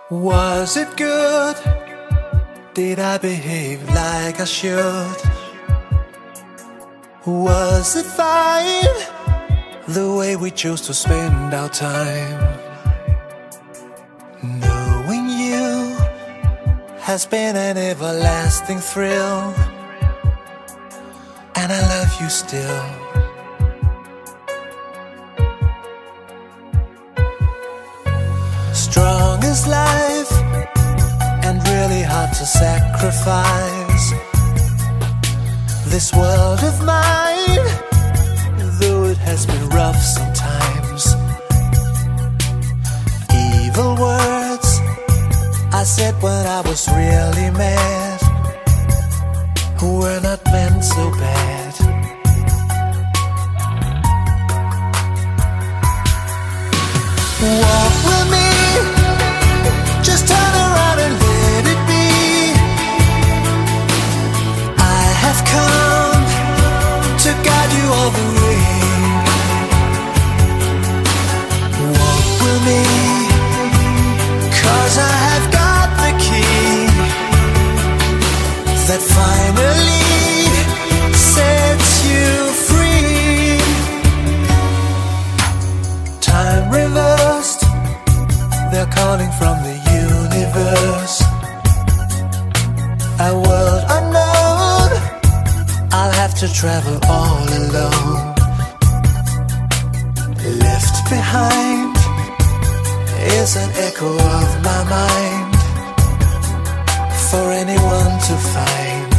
Was it good? Did I behave like I should? Was it fine, the way we chose to spend our time? Knowing you has been an everlasting thrill, and I love you still. Strong as life and really hard to sacrifice. This world of mine, though it has been rough sometimes. Evil words I said when I was really mad were not meant so bad. Walk with me, just turn around and let it be. I have come to guide you all the way. Walk with me, 'cause I have got the key that finally sets you free. Time reversed, they're calling from the universe. A world unknown, I'll have to travel all alone. Left behind is an echo of my mind for anyone to find.